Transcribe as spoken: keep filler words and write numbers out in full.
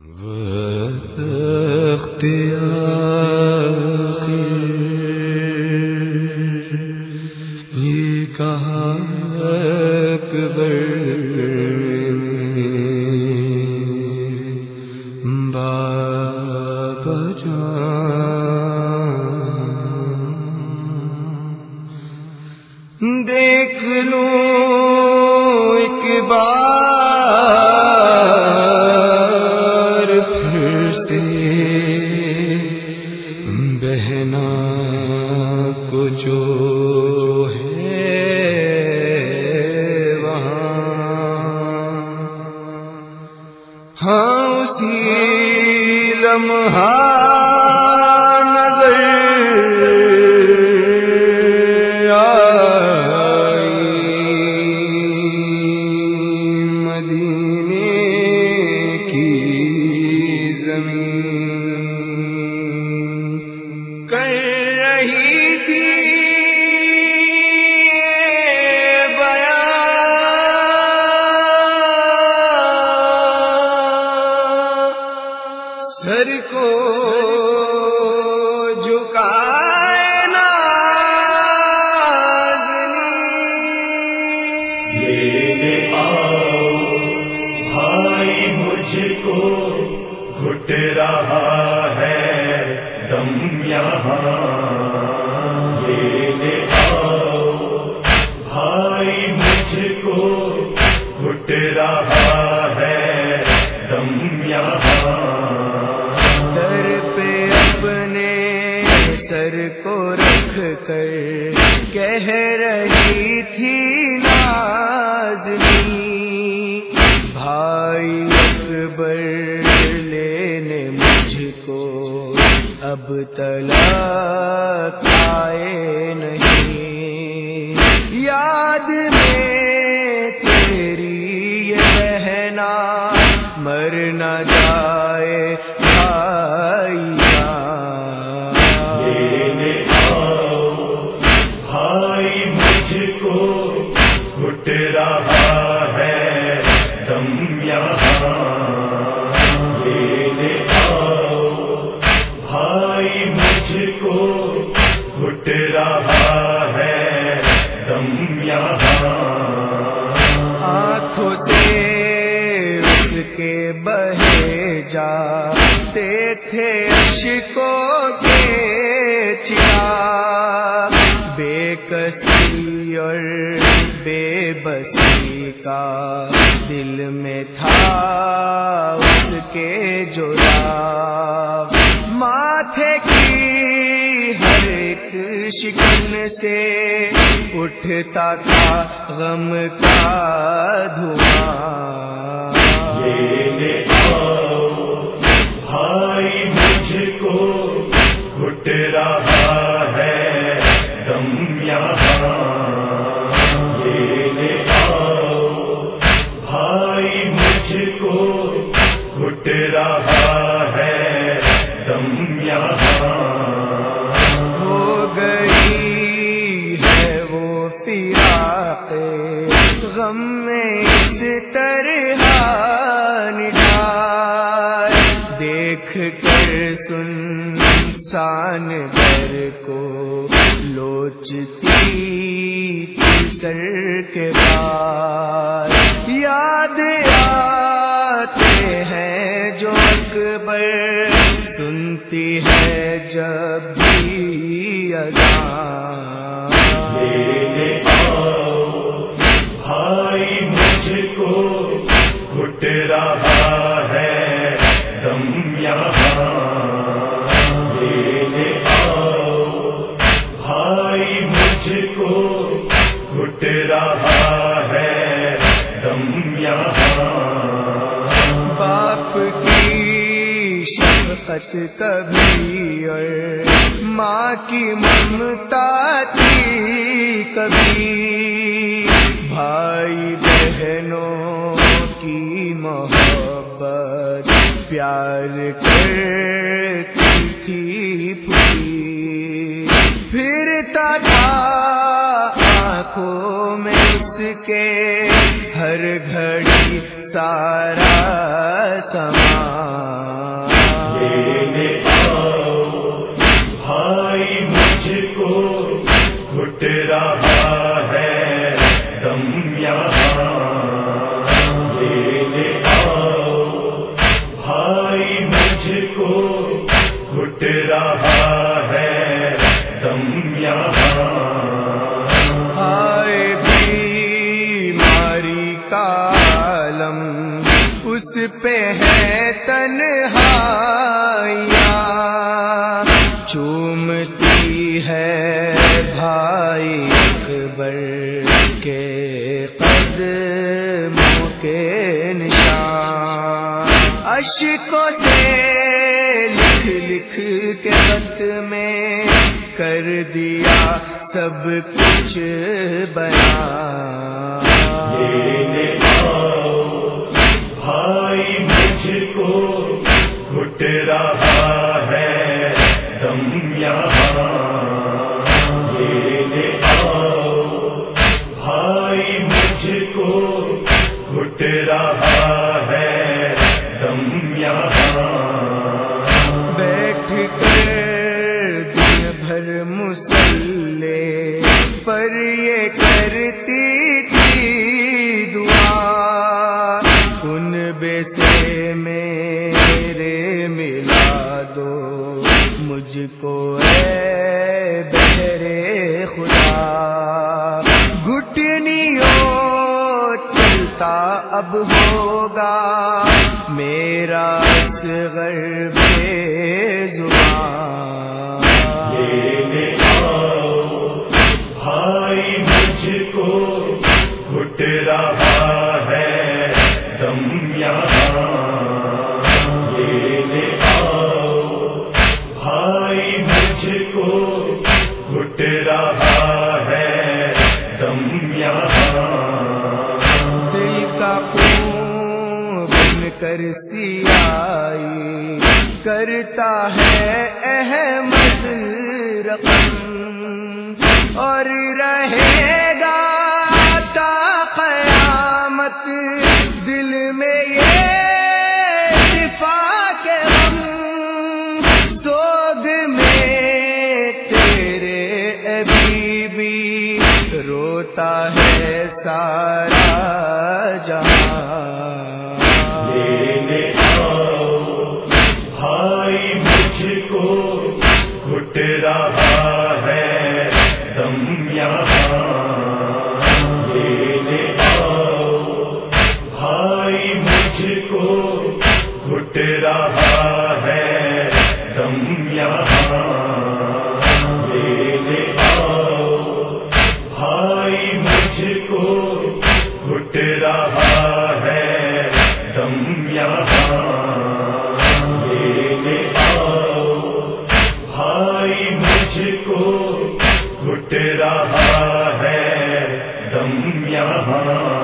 وقت آخر یہ کہا اکبر بابا جان دیکھ لو ایک بار پھر سے بہنا کو جو ہے وہاں، ہاں اسی لمحہ کر رہی تھی بیان، سر کو جھکائے نازنی، لے آؤ بھائی مجھ کو گھٹ رہا ہے دم یہاں، لے آؤ بھائی مجھ کو گھٹ رہا ہے دم یہاں، سر پہ اپنے سر کو رکھ کر کہہ رہی تھی نازنی، بھائی اکبر لینے مجھ کو اب تلک آئے نہیں، یاد میں تیری یہ بہنا مر نہ جائے بھائی جان، لے آؤ بھائی مجھ کو گھٹ رہا ہے دم یہاں، لے آؤ بھائی مجھ کو گھٹ رہا ہے دم یہاں، آنکھوں سے اس کے بہے جاتے تھے اشکوں کے چراغ، بے کسی اور بے بسی کا دل میں تھا اس کے جو راگ، ماتھے کی ہر ایک شکن سے اٹھتا تھا غم کا دھواں، لے آؤ بھائی مجھ کو گھٹ رہا ہے دم یہاں، لے آؤ بھائی مجھ کو گھٹ رہا ہے دم یہاں، ہو گئی ہے وہ فراق غم میں اس طرح نڈھال، دیکھ کر سنسان در کو لوچتی تھی سر کے بال، یاد آتے ہیں جو اکبر سنتی ہے جب بھی اذان، لے آؤ بھائی مجھ کو گھٹ رہا ہے دم یہاں، لے آؤ بھائی مجھ کو گھٹ رہا ہے دم یہاں، باپ کی شفقت کبھی اور ماں کی ممتا تھی کبھی، بھائی بہنوں کی محبت پیار کرتی تھی پوری، پھرتا تھا آنکھوں میں اس کے ہر گھڑی سارا سامان، رہا ہے دم یہاں لینے آؤ بھائی مجھ کو گھٹ رہا ہے دم یہاں ہائے بیماری کا عالم اس پہ ہے تنہائیاں چومتی ہے بھائی اکبر کے قدموں کے نشان اشکوں سے لکھ لکھ کے خط میں کر دیا سب کچھ بیان لینے آؤ بھائی مجھ کو گھٹ رہا ہے دم یہاں لینے آؤ بھائی مجھ کو گھٹ رہا ہے دم یہاں بیٹھ کر دن بھر مسلے پر یہ کرتی تھی دعا کنبے سے میرے ملا دو مجھ کو اے بہرے خدا گھٹنیوں چلتا اب ہوگا میرا اصغر بے زبان لینے آؤ بھائی مجھ کو گھٹ رہا ہے دم یہاں لینے آؤ بھائی مجھ کو گھٹ رہا ہے دم یہاں دل کا خون بن کر سیائی کرتا ہے احمد رقم اور رہے گا تا قیامت دل میں یہ دفاع کے غم سوگ میں تیرے ابھی بھی روتا ہے سارا جہاں لینے آؤ بھائی مجھ کو گھٹ رہا ہے دم یہاں لینے آؤ بھائی مجھ کو گھٹ رہا ہے دم یہاں لینے آؤ بھائی مجھ کو گھٹ رہا ہے دم یہاں لینے آؤ بھائی مجھ کو گھٹ رہا ہے دم یہاں